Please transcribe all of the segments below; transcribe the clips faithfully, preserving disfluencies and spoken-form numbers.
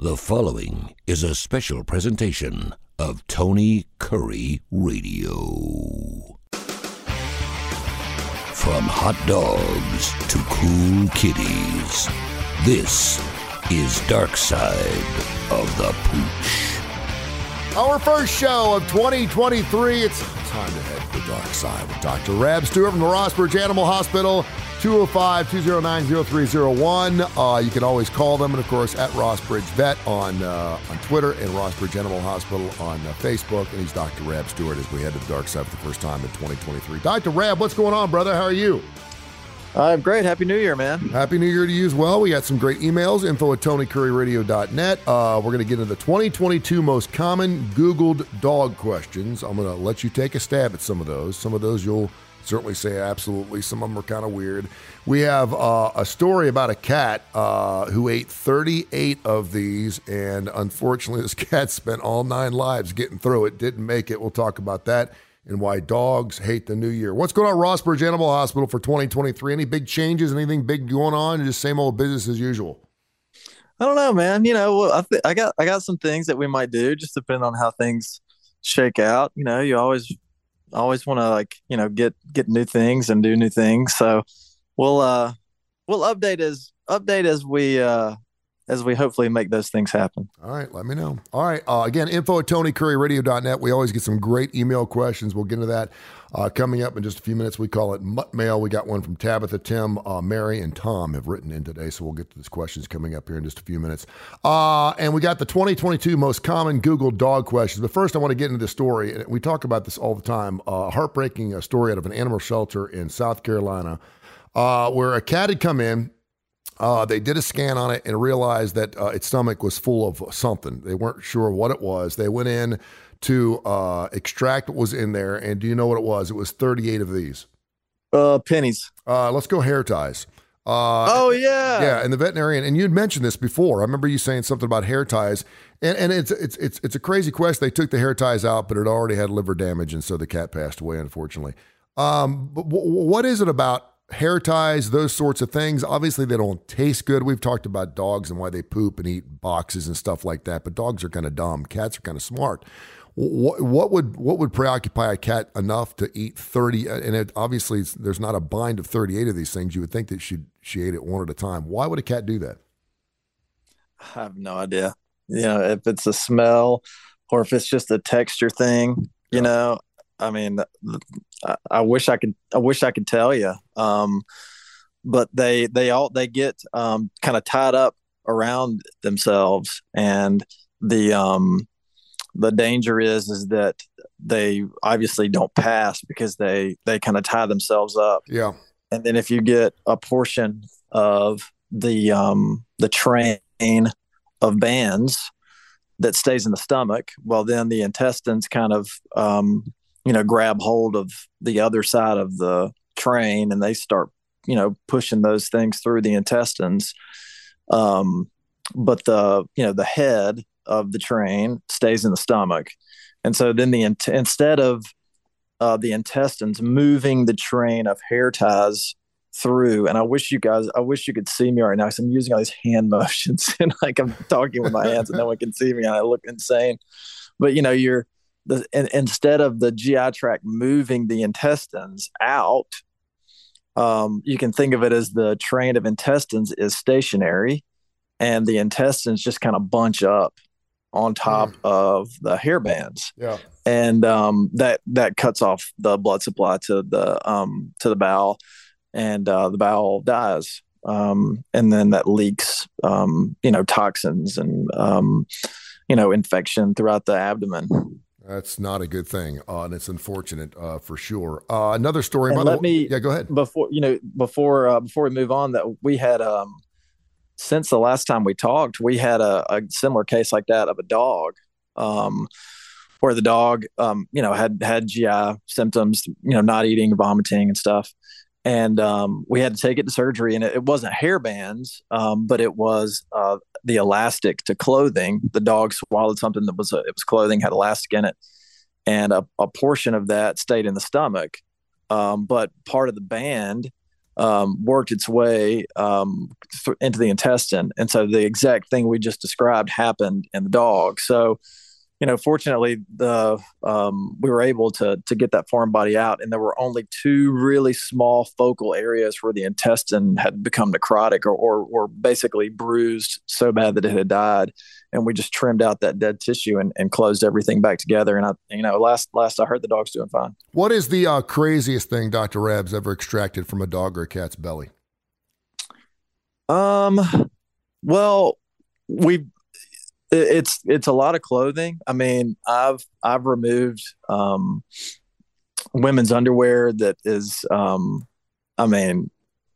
The following is a special presentation of Tony Curry Radio. From hot dogs to cool kitties, this is Dark Side of the Pooch. Our first show of twenty twenty-three. It's time to head to the dark side with Doctor Rab Stewart from the Rossbridge Animal Hospital. two oh five, two oh nine, oh three oh one. Uh, you can always call them, and of course, at Rossbridge Vet on uh, on Twitter and Rossbridge Animal Hospital on uh, Facebook. And he's Doctor Rab Stewart as we head to the dark side for the first time in twenty twenty-three. Doctor Rab, what's going on, brother? How are you? I'm great. Happy New Year, man. Happy New Year to you as well. We got some great emails, info at tony curry radio dot net. Uh, we're going to get into the twenty twenty-two most common Googled dog questions. I'm going to let you take a stab at some of those. Some of those you'll certainly say absolutely. Some of them are kind of weird. We have uh, a story about a cat uh, who ate thirty-eight of these, and unfortunately this cat spent all nine lives getting through it, didn't make it. We'll talk about that and why dogs hate the new year. What's going on at Rossbridge Animal Hospital for twenty twenty-three? Any big changes, anything big going on, or just same old business as usual? I don't know, man. You know, I, th- I got I got some things that we might do, just depending on how things shake out. You know, you always always want to like, you know, get get new things and do new things. So we'll uh we'll update as update as we uh as we hopefully make those things happen. All right, let me know. All right, uh, again, info at tony curry radio dot net. We always get some great email questions. We'll get into that uh, coming up in just a few minutes. We call it Mutt Mail. We got one from Tabitha, Tim, uh, Mary, and Tom have written in today, so we'll get to these questions coming up here in just a few minutes. Uh, and we got the twenty twenty-two most common Google dog questions. But first, I want to get into the story. And we talk about this all the time. A uh, heartbreaking uh, story out of an animal shelter in South Carolina uh, where a cat had come in. Uh, they did a scan on it and realized that uh, its stomach was full of something. They weren't sure what it was. They went in to uh, extract what was in there, and do you know what it was? It was thirty-eight of these. Uh, pennies. Uh, let's go hair ties. Uh, oh, yeah. Yeah, and the veterinarian, and you'd mentioned this before. I remember you saying something about hair ties, and, and it's, it's, it's, it's a crazy question. They took the hair ties out, but it already had liver damage, and so the cat passed away, unfortunately. Um, but w- what is it about hair ties, those sorts of things? Obviously, they don't taste good. We've talked about dogs and why they poop and eat boxes and stuff like that, but dogs are kind of dumb. Cats are kind of smart. What, what would what would preoccupy a cat enough to eat thirty? And it, obviously, it's, there's not a bind of thirty-eight of these things. You would think that she, she ate it one at a time. Why would a cat do that? I have no idea. You know, if it's a smell or if it's just a texture thing, you yeah. know, I mean, I, I wish I could. I wish I could tell you. Um, but they they all they get um, kind of tied up around themselves, and the um, the danger is is that they obviously don't pass because they they kind of tie themselves up. Yeah. And then if you get a portion of the um, the train of bands that stays in the stomach, well, then the intestines kind of um, you know, grab hold of the other side of the train, and they start, you know, pushing those things through the intestines. Um, but the, you know, the head of the train stays in the stomach. And so then the, instead of uh, the intestines moving the train of hair ties through, and I wish you guys, I wish you could see me right now, because I'm using all these hand motions and like I'm talking with my hands and no one can see me and I look insane. But, you know, you're, The, and instead of the G I tract moving the intestines out, um, you can think of it as the train of intestines is stationary, and the intestines just kind of bunch up on top mm. of the hair bands. Yeah, and um, that that cuts off the blood supply to the um, to the bowel, and uh, the bowel dies, um, and then that leaks, um, you know, toxins and um, you know, infection throughout the abdomen. That's not a good thing, uh, and it's unfortunate uh, for sure. Uh, another story. And by let the me, yeah, go ahead. Before you know, before uh, before we move on, that we had um, since the last time we talked, we had a, a similar case like that of a dog, um, where the dog, um, you know, had had G I symptoms, you know, not eating, vomiting, and stuff, and um, we had to take it to surgery, and it, it wasn't hair bands, um, but it was uh, the elastic to clothing. The dog swallowed something that was a, it was clothing, had elastic in it, and a, a portion of that stayed in the stomach. Um, but part of the band um, worked its way um, th- into the intestine. And so the exact thing we just described happened in the dog. So, you know, fortunately, the um, we were able to to get that foreign body out, and there were only two really small focal areas where the intestine had become necrotic or or, or basically bruised so bad that it had died, and we just trimmed out that dead tissue and, and closed everything back together. And I, you know, last last I heard, the dog's doing fine. What is the uh, craziest thing Doctor Rebs ever extracted from a dog or a cat's belly? Um, well, we. It's it's a lot of clothing. I mean, I've I've removed um, women's underwear that is, um, I mean,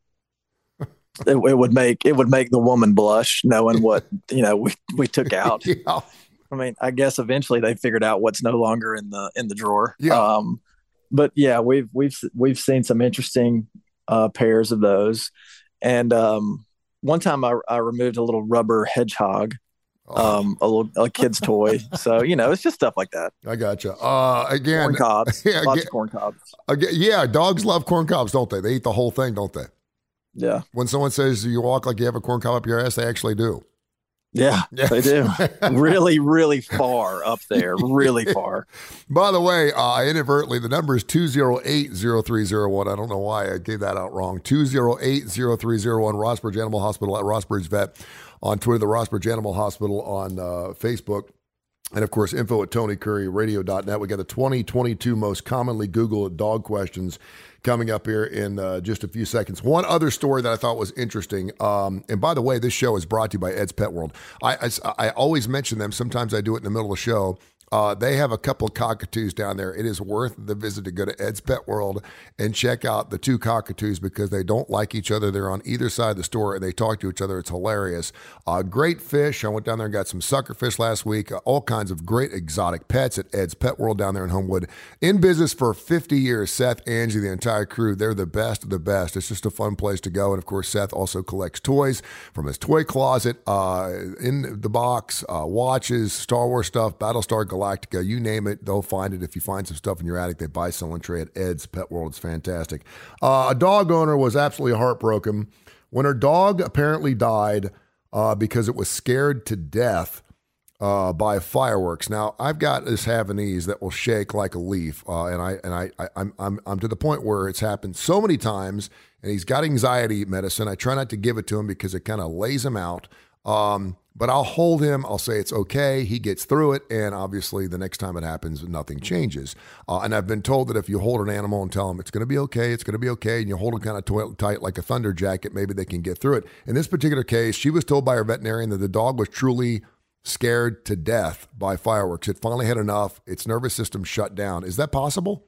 it, it would make it would make the woman blush knowing what you know we we took out. Yeah. I mean, I guess eventually they figured out what's no longer in the in the drawer. Yeah. Um, but yeah, we've we've we've seen some interesting uh, pairs of those, and um, one time I, I removed a little rubber hedgehog. Um, a little a kid's toy. So, you know, it's just stuff like that. I gotcha. Uh, again, corn cobs. Yeah, Lots again, of corn cobs. Again, yeah, dogs love corn cobs, don't they? They eat the whole thing, don't they? Yeah. When someone says you walk like you have a corn cob up your ass, they actually do. Yeah, Yeah. they do. Really, really far up there. Really far. By the way, uh, inadvertently, the number is two oh eight, oh three oh one. I don't know why I gave that out wrong. two oh eight, oh three oh one, Rossbridge Animal Hospital at Rossbridge Vet on Twitter, the Rossbridge Animal Hospital on uh, Facebook. And, of course, info at tony curry radio dot net. We got the twenty twenty-two most commonly Googled dog questions coming up here in uh, just a few seconds. One other story that I thought was interesting, um, and by the way, this show is brought to you by Ed's Pet World. I, I, I always mention them. Sometimes I do it in the middle of the show. Uh, they have a couple of cockatoos down there. It is worth the visit to go to Ed's Pet World and check out the two cockatoos because they don't like each other. They're on either side of the store and they talk to each other. It's hilarious. Uh, great fish. I went down there and got some sucker fish last week. Uh, all kinds of great exotic pets at Ed's Pet World down there in Homewood. In business for fifty years. Seth, Angie, the entire crew, they're the best of the best. It's just a fun place to go. And of course, Seth also collects toys from his toy closet, uh, in the box, uh, watches, Star Wars stuff, Battlestar Galactica, you name it, they'll find it. If you find some stuff in your attic, they buy, sell, and trade at Ed's Pet World. It's fantastic. Uh, a dog owner was absolutely heartbroken when her dog apparently died uh, because it was scared to death uh, by fireworks. Now, I've got this Havanese that will shake like a leaf, uh, and I and I, I I'm I'm I'm to the point where it's happened so many times, and he's got anxiety medicine. I try not to give it to him because it kind of lays him out. Um, but I'll hold him. I'll say it's okay. He gets through it. And obviously the next time it happens, nothing changes. Uh, and I've been told that if you hold an animal and tell them it's going to be okay, it's going to be okay, and you hold them kind of t- tight like a thunder jacket, maybe they can get through it. In this particular case, she was told by her veterinarian that the dog was truly scared to death by fireworks. It finally had enough. Its nervous system shut down. Is that possible?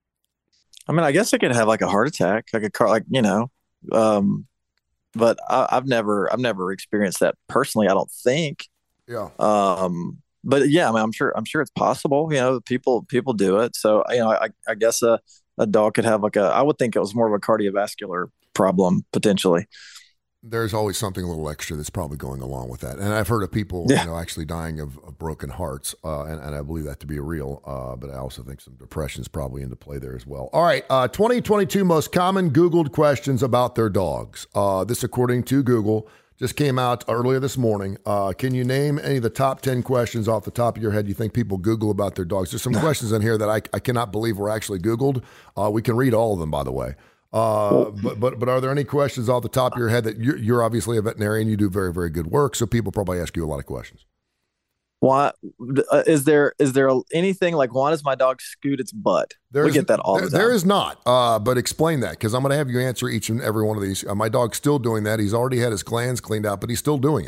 I mean, I guess it could have like a heart attack, like a car, like, you know, um, but I, I've never, I've never experienced that personally. I don't think. Yeah. Um, but yeah, I mean, I'm sure, I'm sure it's possible. You know, people, people do it. So you know, I, I guess a, a dog could have like a. I would think it was more of a cardiovascular problem potentially. There's always something a little extra that's probably going along with that. And I've heard of people, Yeah. you know, actually dying of, of broken hearts, uh, and, and I believe that to be real. Uh, but I also think some depression is probably into play there as well. All right, uh, twenty twenty-two most common Googled questions about their dogs. Uh, this, according to Google, just came out earlier this morning. Uh, can you name any of the top ten questions off the top of your head you think people Google about their dogs? There's some questions in here that I, I cannot believe were actually Googled. Uh, we can read all of them, by the way. Uh, but, but, but are there any questions off the top of your head that you're, you're obviously a veterinarian, you do very, very good work. So people probably ask you a lot of questions. Why uh, is there, is there anything like, why does my dog scoot its butt? There's, we get that all there, the time. There is not, uh, but explain that because I'm going to have you answer each and every one of these. Uh, my dog's still doing that. He's already had his glands cleaned out, but he's still doing it.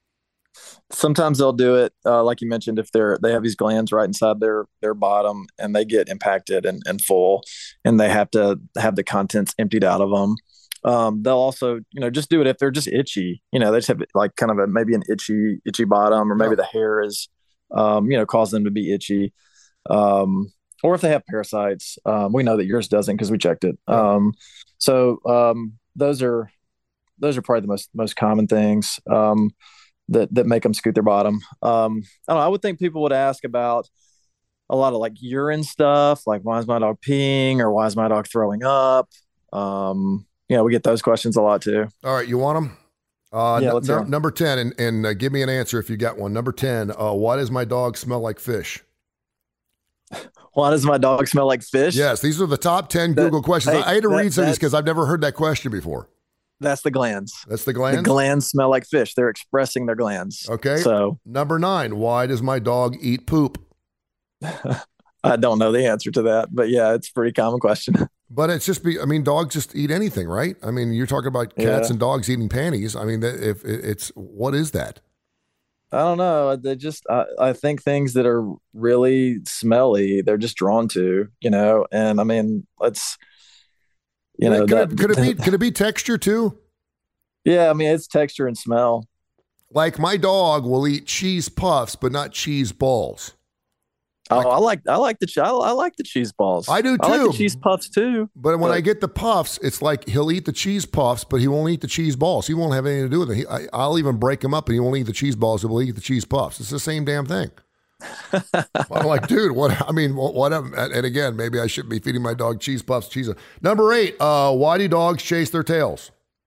Sometimes they'll do it, uh, like you mentioned, if they're they have these glands right inside their their bottom and they get impacted and, and full, and they have to have the contents emptied out of them. Um, they'll also, you know, just do it if they're just itchy. You know, they just have like kind of a maybe an itchy itchy bottom, or maybe Yeah. the hair is, um, you know, cause them to be itchy. Um, or if they have parasites, um, we know that yours doesn't because we checked it. Um, so um, those are those are probably the most most common things. Um, that that make them scoot their bottom. Um, I don't know. I would think people would ask about a lot of like urine stuff, like why is my dog peeing or why is my dog throwing up? Um, you know, we get those questions a lot too. All right. You want them? Uh, Yeah, n- let's hear num- 'em. number ten, and, and uh, give me an answer if you got one. Number ten, uh, why does my dog smell like fish? Why does my dog smell like fish? Yes, these are the top ten That- Google questions. hey, I had to that- read some of these that's- because I've never heard that question before. That's the glands. That's the The glands? glands smell like fish. They're expressing their glands. Okay. So Number nine, why does my dog eat poop? I don't know the answer to that, but yeah, it's a pretty common question. But it's just be, I mean, dogs just eat anything, right? I mean, you're talking about cats Yeah. and dogs eating panties. I mean, that- if it- it's, what is that? I don't know. They just, I, I think things that are really smelly, they're just drawn to, you know. And I mean, let's, you know, could, that, it, could it be, could it be texture too? yeah, I mean, it's texture and smell. Like my dog will eat cheese puffs, but not cheese balls. Oh, Like- I like, I like the, che- I, I like the cheese balls. I do I like too. the cheese puffs too. But when But- I get the puffs, it's like he'll eat the cheese puffs, but he won't eat the cheese balls. He won't have anything to do with it. He, I, I'll even break him up, and he won't eat the cheese balls. He'll eat the cheese puffs. It's the same damn thing. I'm like, dude, what? I mean, what? what and and again, maybe I shouldn't be feeding my dog cheese puffs. Cheese. Number eight. Uh, why do dogs chase their tails?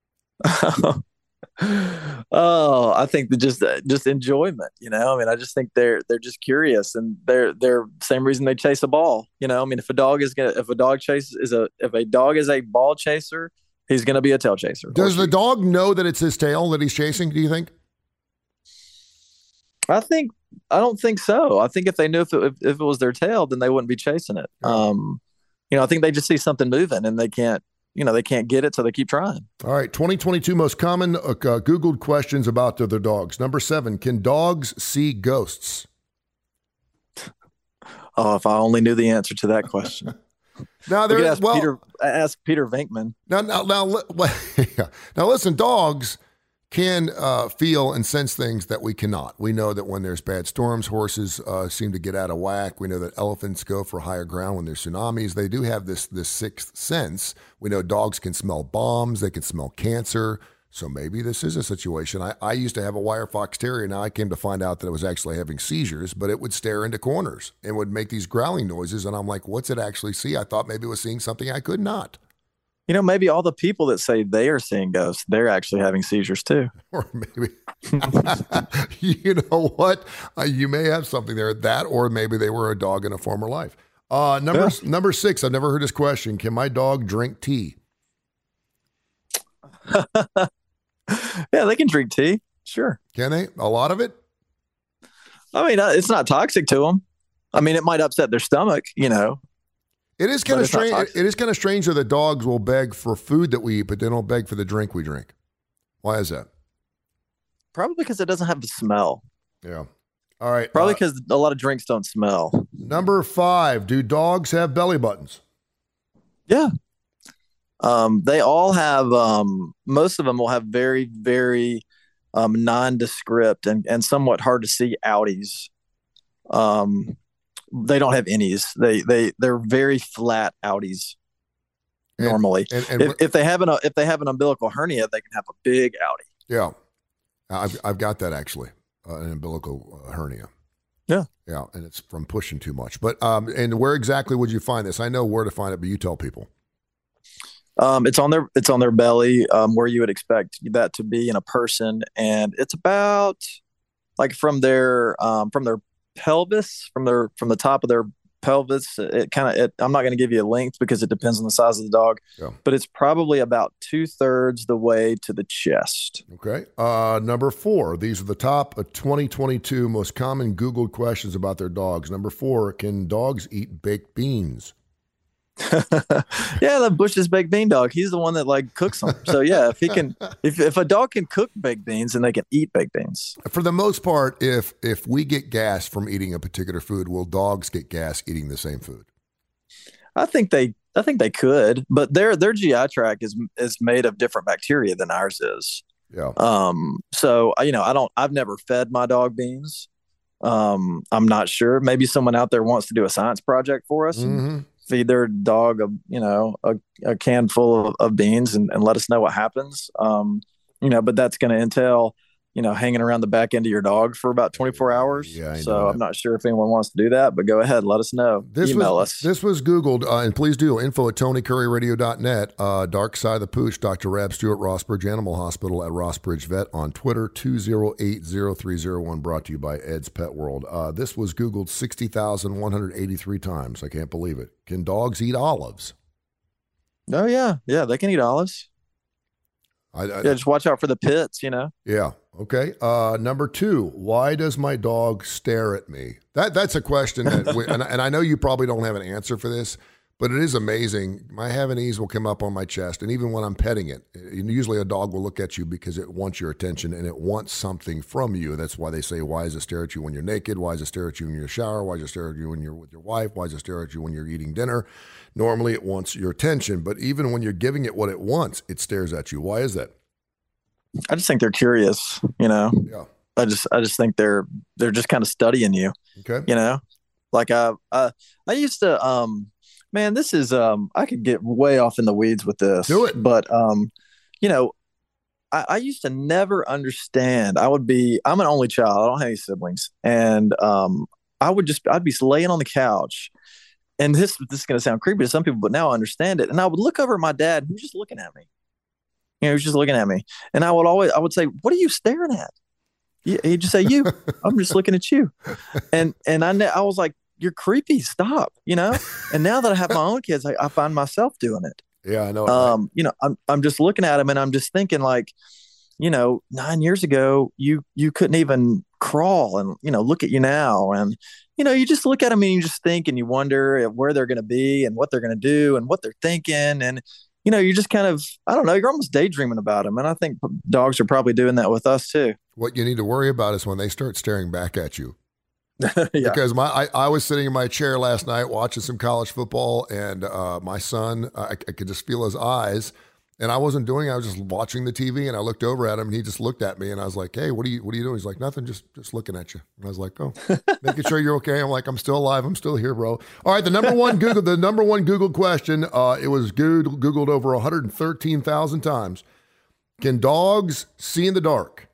Oh, I think that just uh, just enjoyment, you know. I mean, I just think they're they're just curious, and they're they're same reason they chase a ball. You know, I mean, if a dog is gonna if a dog chase is a if a dog is a ball chaser, he's gonna be a tail chaser. Does Or the she. dog know that it's his tail that he's chasing? Do you think? I think I don't think so. I think if they knew if it, if, if it was their tail, then they wouldn't be chasing it. Yeah. Um, you know, I think they just see something moving and they can't. You know, they can't get it, so they keep trying. All right, twenty twenty-two most common uh, uh, Googled questions about their dogs. Number seven, can dogs see ghosts? Oh, if I only knew the answer to that question. Now We there, could ask well, Peter. Ask Peter Venkman. now now now, li- yeah. now listen, dogs can uh, feel and sense things that we cannot. We know that when there's bad storms, horses uh, seem to get out of whack. We know that elephants go for higher ground when there's tsunamis. They do have this this sixth sense. We know dogs can smell bombs. They can smell cancer. So maybe this is a situation. I, I used to have a wire fox terrier. Now I came to find out that it was actually having seizures, but it would stare into corners and would make these growling noises. And I'm like, what's it actually see? I thought maybe it was seeing something I could not. You know, maybe all the people that say they are seeing ghosts, they're actually having seizures too. Or maybe, you know what? Uh, you may have something there. That, or maybe they were a dog in a former life. Uh, number number six. I've never heard this question. Can my dog drink tea? Yeah, they can drink tea. Sure. Can they? A lot of it? I mean, uh, it's not toxic to them. I mean, it might upset their stomach, you know. It is kind But of it's not strange. toxic. It is kind of strange that the dogs will beg for food that we eat, but they don't beg for the drink we drink. Why is that? Probably because it doesn't have the smell. Yeah. All right. Probably uh, because a lot of drinks don't smell. number five. Do dogs have belly buttons? Yeah. Um, they all have, um, most of them will have very, very um, nondescript and, and somewhat hard to see outies. Um, they don't have innies. They, they, they're very flat outies And- normally. And, and If, if they have an, if they have an umbilical hernia, they can have a big outie. yeah, I've I've got that actually, uh, an umbilical uh, hernia. Yeah. Yeah, and it's from pushing too much. But um, and where exactly would you find this? I know where to find it, but you tell people. Um, it's on their it's on their belly, um, where you would expect that to be in a person, and it's about like from their um, from their pelvis, from their from the top of their pelvis. It kind of I'm not going to give you a length because it depends on the size of the dog, Yeah. but it's probably about two thirds the way to the chest. Okay. Uh, number four. These are the top of twenty twenty-two most common Googled questions about their dogs. Number four. Can dogs eat baked beans? Yeah, that Bush's baked bean dog. He's the one that like cooks them. So yeah, if he can, if if a dog can cook baked beans, then they can eat baked beans. For the most part, if if we get gas from eating a particular food, will dogs get gas eating the same food? I think they, I think they could, but their their G I tract is is made of different bacteria than ours is. Yeah. Um, so you know, I don't, I've never fed my dog beans. Um, I'm not sure. Maybe someone out there wants to do a science project for us and hmm feed their dog a, you know, a, a can full of, of beans and, and let us know what happens. Um, you know, but that's going to entail you know, hanging around the back end of your dog for about twenty-four hours. Yeah, I so know I'm that. not sure if anyone wants to do that, but go ahead. Let us know. This Email was, us. This was Googled, uh, and please do, info at tony curry radio dot net. Uh, Dark Side of the Pooch, Doctor Rab Stewart, Rossbridge Animal Hospital at Rossbridge Vet on Twitter, two oh eight oh three oh one, brought to you by Ed's Pet World. Uh, this was Googled sixty thousand one hundred eighty-three times. I can't believe it. Can dogs eat olives? Oh, yeah. Yeah, they can eat olives. I, I, Yeah, just watch out for the pits, you know. Yeah. Okay. Uh, number two, why does my dog stare at me? That That's a question that, we, and, and I know you probably don't have an answer for this, but it is amazing. My Havanese will come up on my chest, and even when I'm petting it, usually a dog will look at you because it wants your attention and it wants something from you. That's why they say, why does it stare at you when you're naked? Why does it stare at you when you're shower? Why does it stare at you when you're with your wife? Why does it stare at you when you're eating dinner? Normally it wants your attention, but even when you're giving it what it wants, it stares at you. Why is that? I just think they're curious, you know. Yeah. I just I just think they're they're just kind of studying you. Okay. You know. Like I I I used to um man, this is um I could get way off in the weeds with this. Do it. But um, you know, I, I used to never understand. I would be I'm an only child. I don't have any siblings. And um I would just I'd be laying on the couch. And this this is gonna sound creepy to some people, but now I understand it. And I would look over at my dad, who's just looking at me. You know, he was just looking at me, and I would always, I would say, "What are you staring at?" He'd just say, "You." I'm just looking at you, and and I, I was like, "You're creepy. Stop." You know. And now that I have my own kids, I, I find myself doing it. Yeah, I know. Um, you know, I'm I'm just looking at him, and I'm just thinking, like, you know, nine years ago, you you couldn't even crawl, and you know, look at you now, and you know, you just look at them and you just think, and you wonder where they're going to be, and what they're going to do, and what they're thinking, and you know, you just kind of, I don't know, you're almost daydreaming about them. And I think dogs are probably doing that with us too. What you need to worry about is when they start staring back at you. Yeah. Because my I, I was sitting in my chair last night watching some college football, and uh, my son, I, I could just feel his eyes. And I wasn't doing it. I was just watching the T V, and I looked over at him, and he just looked at me, and I was like, "Hey, what are you what are you doing?" He's like, "Nothing, just just looking at you." And I was like, "Oh, making sure you're okay." I'm like, "I'm still alive. I'm still here, bro." All right, the number one Google the number one Google question. Uh, it was Googled, Googled over one hundred thirteen thousand times. Can dogs see in the dark?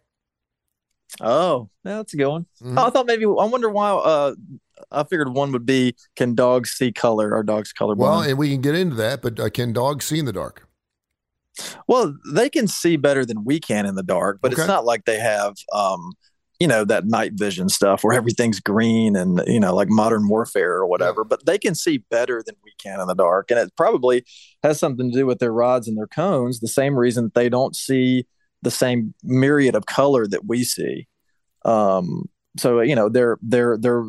Oh, yeah, that's a good one. Mm-hmm. Oh, I thought maybe, I wonder why, uh, I figured one would be, can dogs see color? Are dogs colorblind? Well, and we can get into that, but uh, can dogs see in the dark? Well, they can see better than we can in the dark, but Okay. it's not like they have, um, you know, that night vision stuff where everything's green and, you know, like Modern Warfare or whatever, Yeah. but they can see better than we can in the dark. And it probably has something to do with their rods and their cones, the same reason that they don't see the same myriad of color that we see. Um, so, you know, they're, they're, they're,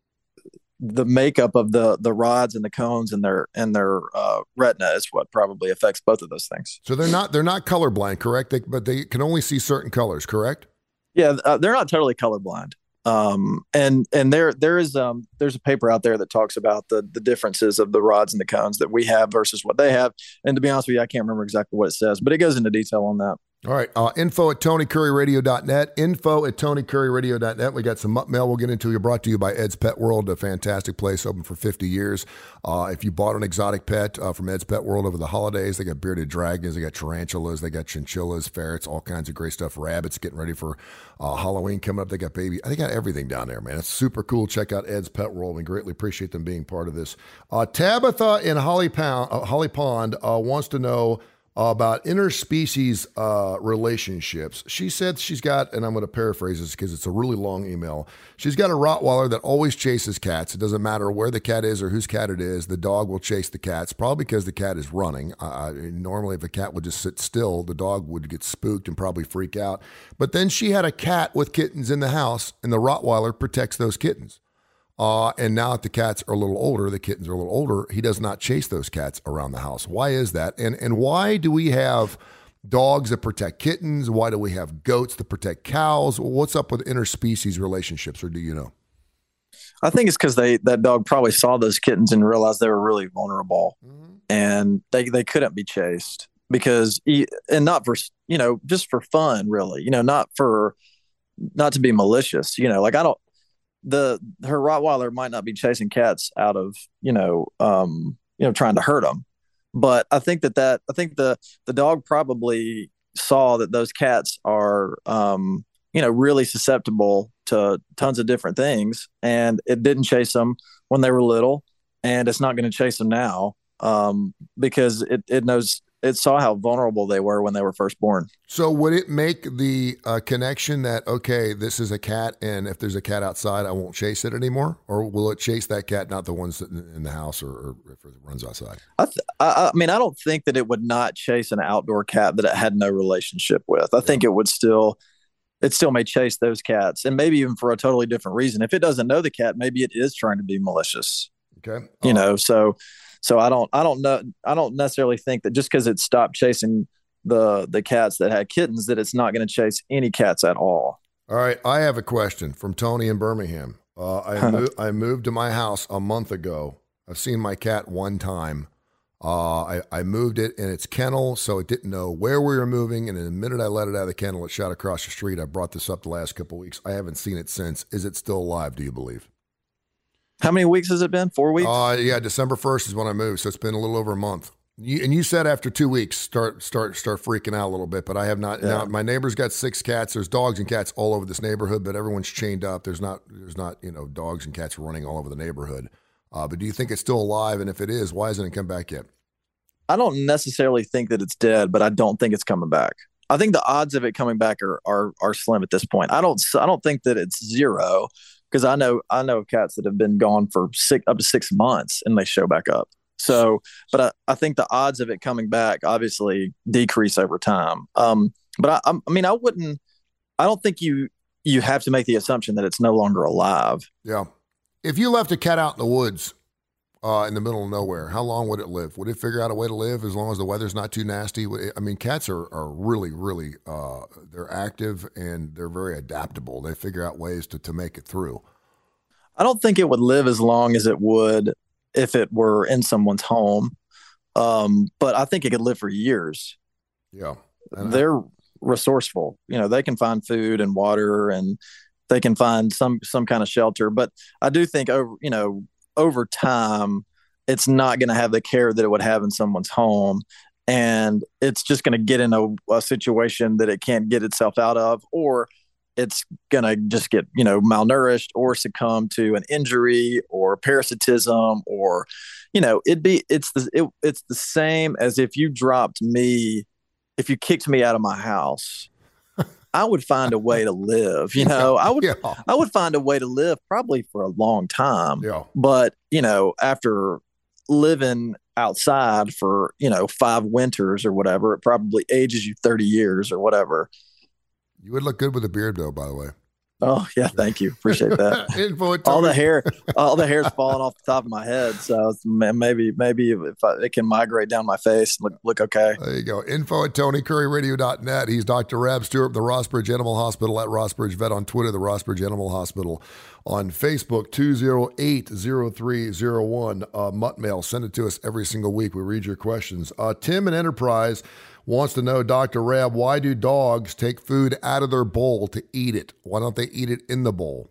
the makeup of the the rods and the cones and their and their uh, retina is what probably affects both of those things. So they're not they're not colorblind, correct? They, but they can only see certain colors, correct? Yeah, uh, they're not totally colorblind. Um, and and there there is um there's a paper out there that talks about the the differences of the rods and the cones that we have versus what they have. And to be honest with you, I can't remember exactly what it says, but it goes into detail on that. All right. Uh, info at tony curry radio dot net. Info at tony curry radio dot net. We got some mutt mail we'll get into. You're brought to you by Ed's Pet World, a fantastic place open for fifty years. Uh, if you bought an exotic pet uh, from Ed's Pet World over the holidays, they got bearded dragons, they got tarantulas, they got chinchillas, ferrets, all kinds of great stuff. Rabbits getting ready for uh, Halloween coming up. They got baby. They got everything down there, man. It's super cool. Check out Ed's Pet World. We greatly appreciate them being part of this. Uh, Tabitha in Holly, Pound, uh, Holly Pond uh, wants to know about interspecies uh, relationships. She said she's got, and I'm going to paraphrase this because it's a really long email. She's got a Rottweiler that always chases cats. It doesn't matter where the cat is or whose cat it is. The dog will chase the cats, probably because the cat is running. Uh, normally, if a cat would just sit still, the dog would get spooked and probably freak out. But then she had a cat with kittens in the house, and the Rottweiler protects those kittens. Uh, and now that the cats are a little older, the kittens are a little older, he does not chase those cats around the house. Why is that? And and why do we have dogs that protect kittens? Why do we have goats that protect cows? What's up with interspecies relationships, or do you know? I think it's because they that dog probably saw those kittens and realized they were really vulnerable, mm-hmm. and they they couldn't be chased because he, and not for you know just for fun, really, you know, not for not to be malicious, you know, like I don't. The her Rottweiler might not be chasing cats out of you know um you know trying to hurt them, but I think that that I think the the dog probably saw that those cats are um you know, really susceptible to tons of different things. And it didn't chase them when they were little, and it's not going to chase them now um, because it, it knows, it saw how vulnerable they were when they were first born. So would it make the uh, connection that, okay, this is a cat, and if there's a cat outside, I won't chase it anymore? Or will it chase that cat, not the ones that in the house or, or if it runs outside? I, th- I, I mean, I don't think that it would not chase an outdoor cat that it had no relationship with. I yeah. think it would still, it still may chase those cats, and maybe even for a totally different reason. If it doesn't know the cat, maybe it is trying to be malicious. Okay. You uh, know, so So I don't, I don't know, I don't necessarily think that just because it stopped chasing the the cats that had kittens, that it's not going to chase any cats at all. All right, I have a question from Tony in Birmingham. Uh, I mo- I moved to my house a month ago. I've seen my cat one time. Uh, I I moved it in its kennel, so it didn't know where we were moving. And in the minute I let it out of the kennel, it shot across the street. I brought this up the last couple of weeks. I haven't seen it since. Is it still alive? Do you believe? How many weeks has it been? Four weeks? Uh, yeah, December first is when I moved, so it's been a little over a month. You, and you said after two weeks, start start start freaking out a little bit, but I have not. Yeah. Now, my neighbor's got six cats. There's dogs and cats all over this neighborhood, but everyone's chained up. There's not there's not you know dogs and cats running all over the neighborhood. Uh, but do you think it's still alive? And if it is, why hasn't it come back yet? I don't necessarily think that it's dead, but I don't think it's coming back. I think the odds of it coming back are are are slim at this point. I don't I don't think that it's zero. Because I know I know cats that have been gone for six up to six months and they show back up. So, but I, I think the odds of it coming back obviously decrease over time. Um, but I, I mean, I wouldn't. I don't think you you have to make the assumption that it's no longer alive. Yeah. If you left a cat out in the woods uh, in the middle of nowhere, how long would it live? Would it figure out a way to live as long as the weather's not too nasty? I mean, cats are, are really, really, uh, they're active and they're very adaptable. They figure out ways to, to make it through. I don't think it would live as long as it would if it were in someone's home. Um, but I think it could live for years. Yeah. And they're I- resourceful. You know, they can find food and water, and they can find some, some kind of shelter. But I do think over, you know, over time, it's not going to have the care that it would have in someone's home. And it's just going to get in a, a situation that it can't get itself out of, or it's going to just get, you know, malnourished or succumb to an injury or parasitism, or, you know, it'd be, it's the, it, it's the same as if you dropped me, if you kicked me out of my house, I would find a way to live, you know, I would, yeah. I would find a way to live probably for a long time, yeah. But, you know, after living outside for, you know, five winters or whatever, it probably ages you thirty years or whatever. You would look good with a beard, though, by the way. Oh, yeah. Thank you. Appreciate that. all the hair, all the hair's falling off the top of my head. So maybe, maybe if I, it can migrate down my face and look, look okay. There you go. Info at Tony Curry Radio dot net. He's Doctor Rab Stewart of the Rossbridge Animal Hospital, at Rossbridge Vet on Twitter, the Rossbridge Animal Hospital on Facebook, two oh eight, oh three oh one. Uh, Mutt Mail. Send it to us every single week. We read your questions. Uh, Tim in Enterprise wants to know, Doctor Rab, why do dogs take food out of their bowl to eat it? Why don't they eat it in the bowl?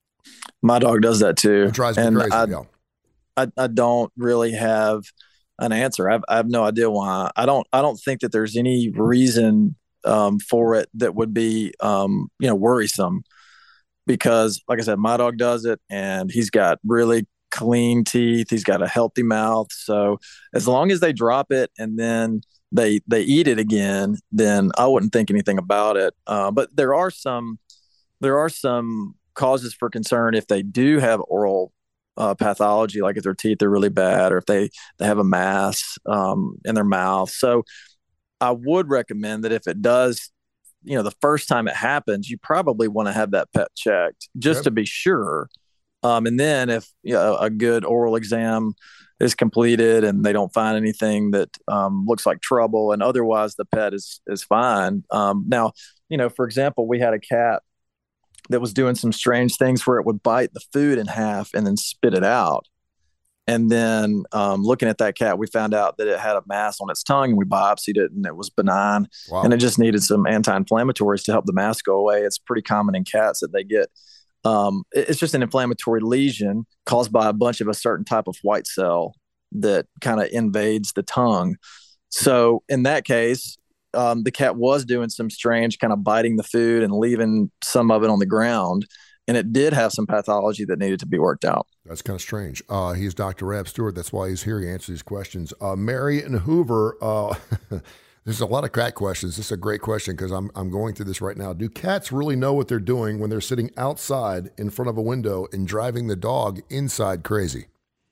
My dog does that too. It drives me and crazy. I, yeah. I, I don't really have an answer. I've, I have no idea why. I don't. I don't think that there's any reason um, for it that would be, um, you know, worrisome. Because, like I said, my dog does it, and he's got really clean teeth. He's got a healthy mouth. So as long as they drop it and then they they eat it again, then I wouldn't think anything about it. Uh, but there are some there are some causes for concern if they do have oral uh, pathology, like if their teeth are really bad, or if they they have a mass um, in their mouth. So I would recommend that if it does, you know, the first time it happens, you probably want to have that pet checked just yep. to be sure. Um, and then if you know, a good oral exam is completed and they don't find anything that um, looks like trouble, and otherwise the pet is is fine. Um, now, you know, for example, we had a cat that was doing some strange things where it would bite the food in half and then spit it out. And then um, looking at that cat, we found out that it had a mass on its tongue, and we biopsied it, and it was benign. Wow. And it just needed some anti-inflammatories to help the mass go away. It's pretty common in cats that they get. Um, it's just an inflammatory lesion caused by a bunch of a certain type of white cell that kind of invades the tongue. So in that case, um, the cat was doing some strange kind of biting the food and leaving some of it on the ground. And it did have some pathology that needed to be worked out. That's kind of strange. Uh, he's Doctor Rab Stewart. That's why he's here. He answers these questions. Uh, Mary and Hoover, uh, there's a lot of cat questions. This is a great question because I'm I'm going through this right now. Do cats really know what they're doing when they're sitting outside in front of a window and driving the dog inside crazy?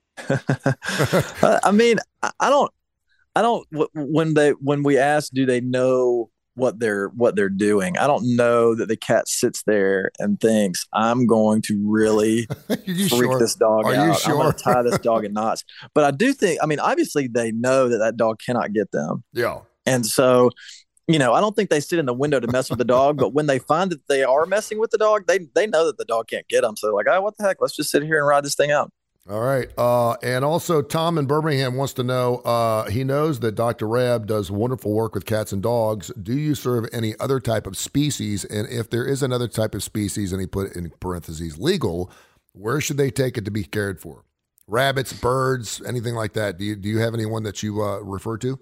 I mean, I don't, I don't. When they when we ask, do they know what they're what they're doing? I don't know that the cat sits there and thinks, I'm going to really freak sure? this dog Are out. You sure? I'm going to tie this dog in knots. But I do think, I mean, obviously they know that that dog cannot get them. Yeah. And so, you know, I don't think they sit in the window to mess with the dog, but when they find that they are messing with the dog, they they know that the dog can't get them. So they're like, oh, what the heck? Let's just sit here and ride this thing out. All right. Uh, and also, Tom in Birmingham wants to know, uh, he knows that Doctor Rab does wonderful work with cats and dogs. Do you serve any other type of species? And if there is another type of species, and he put in parentheses, legal, where should they take it to be cared for? Rabbits, birds, anything like that. Do you, do you have anyone that you uh, refer to?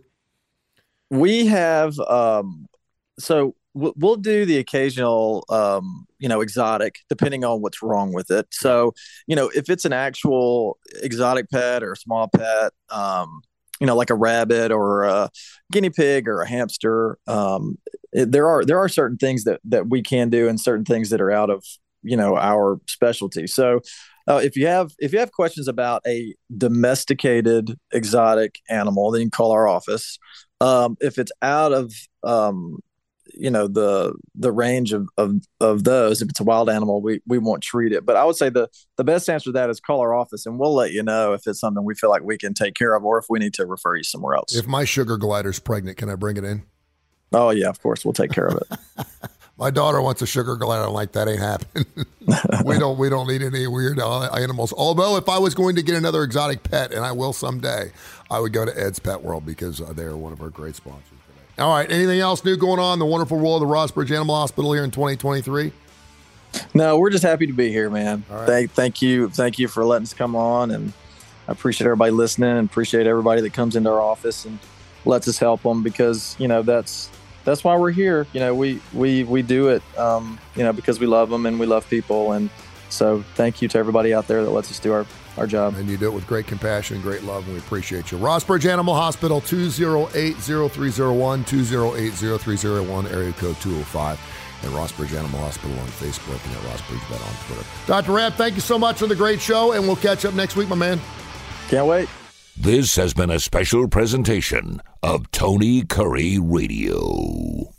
We have, um, so we'll do the occasional, um, you know, exotic, depending on what's wrong with it. So, you know, if it's an actual exotic pet or a small pet, um, you know, like a rabbit or a guinea pig or a hamster, um, it, there are there are certain things that that we can do and certain things that are out of, you know, our specialty. So, uh, if you have if you have questions about a domesticated exotic animal, then you can call our office. Um, if it's out of um, you know, the the range of, of of those, if it's a wild animal, we we won't treat it. But I would say the the best answer to that is call our office, and we'll let you know if it's something we feel like we can take care of, or if we need to refer you somewhere else. If my sugar glider's pregnant, can I bring it in? Oh yeah, of course, we'll take care of it. My daughter wants a sugar glider. I'm like, that ain't happening. we don't we don't need any weird animals. Although if I was going to get another exotic pet, and I will someday, I would go to Ed's Pet World because uh, they're one of our great sponsors. All right. Anything else new going on in the wonderful world of the Rossbridge Animal Hospital here in twenty twenty-three? No, we're just happy to be here, man. All right. Thank, thank you. Thank you for letting us come on. And I appreciate everybody listening and appreciate everybody that comes into our office and lets us help them because, you know, that's, that's why we're here. You know, we, we, we do it, um, you know, because we love them and we love people. And so thank you to everybody out there that lets us do our, our job. And you do it with great compassion and great love, and we appreciate you. Rossbridge Animal Hospital, two oh eight, oh three oh one, two oh eight, oh three oh one, area code two oh five, and Rossbridge Animal Hospital on Facebook and at Rossbridge Vet on Twitter. Doctor Rab, thank you so much for the great show, and we'll catch up next week, my man. Can't wait. This has been a special presentation of Tony Curry Radio.